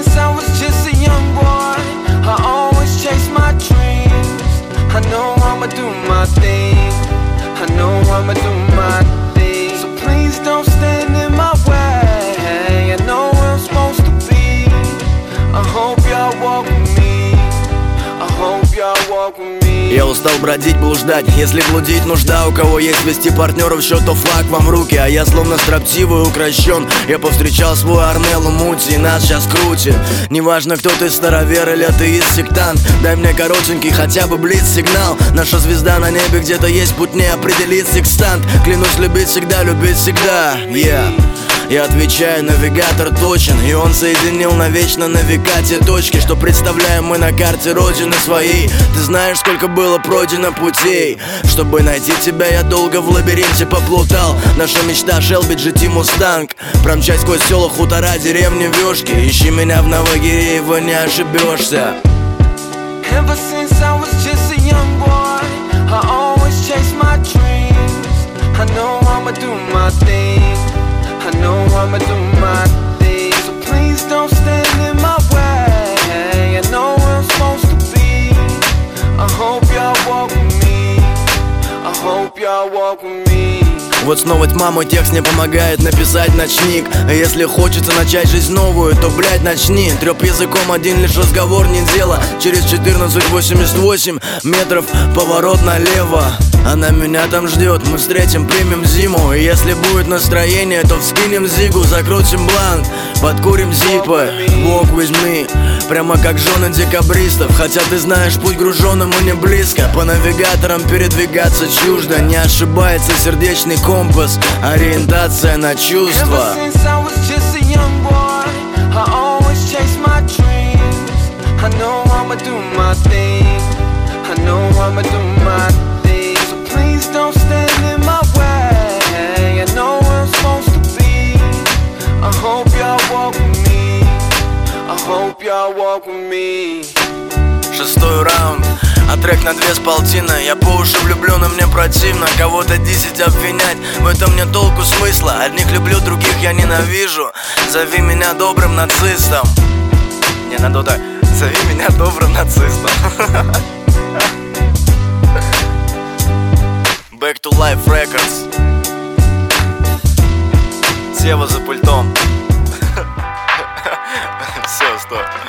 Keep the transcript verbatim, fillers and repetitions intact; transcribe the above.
since I was just a young boy, I always chase my dreams. I know I'ma do my thing, I know I'ma do my thing. So please don't stand in my way, I know where I'm supposed to be. I hope y'all walk with me, I hope y'all walk with me. Я устал бродить, блуждать, если блудить нужда. У кого есть вести партнеров, счет, то флаг вам в руки. А я словно строптивый укращен. Я повстречал свой Арнеллу Мути, и нас сейчас крутит. Неважно, кто ты, старовер или атеист, сектант. Дай мне коротенький хотя бы блиц-сигнал. Наша звезда на небе, где-то есть путь, не определит секстант. Клянусь любить всегда, любить всегда, yeah. Я отвечаю, навигатор точен, и он соединил навечно на века те точки, что представляем мы на карте родины своей. Ты знаешь, сколько было пройдено путей. Чтобы найти тебя, я долго в лабиринте поплутал. Наша мечта Шелби джи ти Мустанг. Промчать сквозь села, хутора, деревни, вёшки. Ищи меня в Новогиреево, не ошибешься. Ever since I was just a young boy, I always chase my dreams. I know I'ma do my thing, I know I'ma do my thing. So please don't stand in my way, I know where I'm supposed to be. I hope y'all walk with me, I hope y'all walk with me. Вот снова тьма, мой текст не помогает написать ночник. А если хочется начать жизнь новую, то, блядь, начни. Трёп языком, один лишь разговор, не дело. Через четырнадцать восемьдесят восемь метров поворот налево. Она меня там ждет, мы встретим, примем зиму. И если будет настроение, то вскинем зигу, закрутим блант, подкурим зипы. Walk with me, прямо как жены декабристов. Хотя ты знаешь, путь груженному не близко. По навигаторам передвигаться чуждо. Не ошибается сердечный компас, ориентация на чувства. Шестой раунд, а трек на две с полтиной. Я по уши влюблен, и мне противно кого-то десять обвинять. В этом нет толку, смысла. Одних люблю, других я ненавижу. Зови меня добрым нацистом. Не, надо так. Зови меня добрым нацистом. Back to Life Records. Сева за пультом. Все, стоп.